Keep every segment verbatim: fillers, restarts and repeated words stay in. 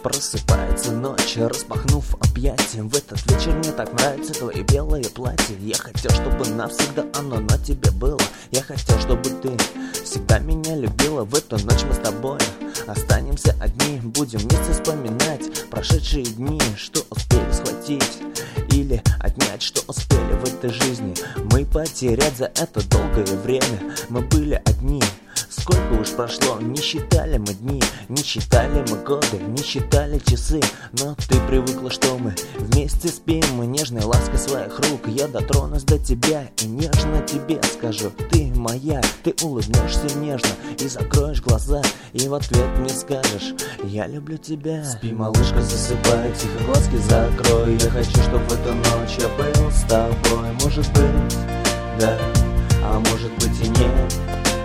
Просыпается ночь, распахнув объятия. В этот вечер мне так нравится твое белое платье. Я хотел, чтобы навсегда оно на тебе было. Я хотел, чтобы ты всегда меня любила. В эту ночь мы с тобой останемся одни. Будем вместе вспоминать прошедшие дни, что успели схватить или отнять, что успели в этой жизни мы потерять за это долгое время. Мы были одни. Сколько уж прошло, не считали мы дни, не считали мы годы, не считали часы. Но ты привыкла, что мы вместе спим. Мы нежной лаской своих рук я дотронусь до тебя и нежно тебе скажу: ты моя. Ты улыбнешься нежно и закроешь глаза, и в ответ мне скажешь: я люблю тебя. Спи, малышка, засыпай, тихо глазки закрой. Я хочу, чтобы в эту ночь я был с тобой. Может быть, да, а может быть и нет.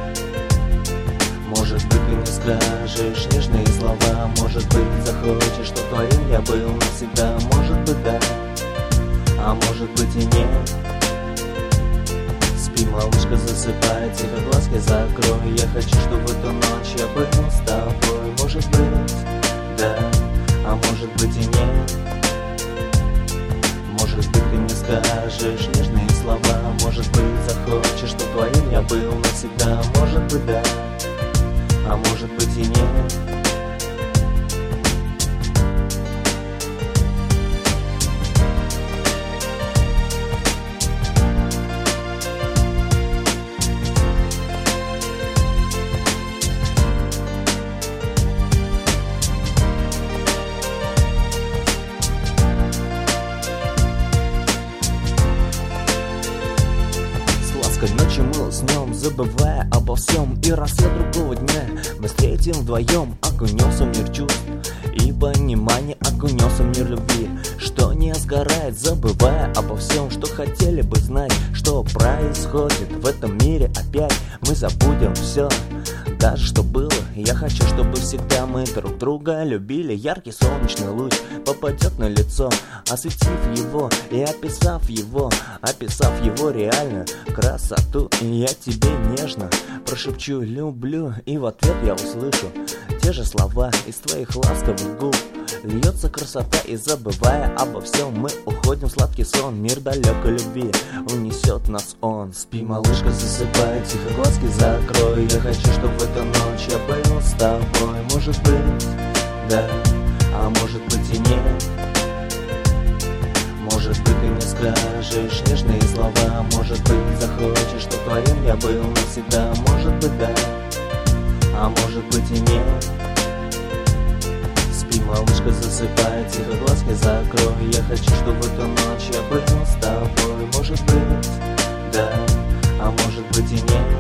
Может быть, ты мне скажешь нежные слова. Может быть, захочешь, что твоим я был навсегда. Может быть, да, а может быть и нет. Спи, малышка, засыпай, тихо глазки закрой. Я хочу, чтобы в эту ночь я был с тобой. Может быть, да, а может быть и нет. Может быть, ты мне скажешь нежные слова. Может быть, захочешь, что твоим я был навсегда. Может быть, да, а может быть и нет. Ночью мы уснем, забывая обо всем. И рассвет другого дня мы встретим вдвоем. Окунемся в мир чувств и понимания, окунемся в мир любви, что не сгорает, забывая обо всем, что хотели бы знать, что происходит в этом мире опять. Мы забудем все, даже что было. Я хочу, чтобы всегда мы друг друга любили. Яркий солнечный луч попадет на лицо, осветив его и описав его, описав его реальную красоту. И я тебе нежно прошепчу: люблю. И в ответ я услышу те же слова из твоих ласковых губ. Льется красота, и забывая обо всем, мы уходим в сладкий сон. Мир далекой любви унесет нас он. Спи, малышка, засыпай, тихо глазки закрой. Я хочу, чтобы в эту ночь я был с тобой. Может быть, да, а может быть и нет. Может быть, ты мне скажешь нежные слова. Может быть, захочешь, что твоим я был навсегда. Может быть, да, а может быть и нет. Спи, малышка, засыпай, тихо глазки закрой. Я хочу, чтобы в эту ночь я был с тобой. Может быть, да, а может быть и нет.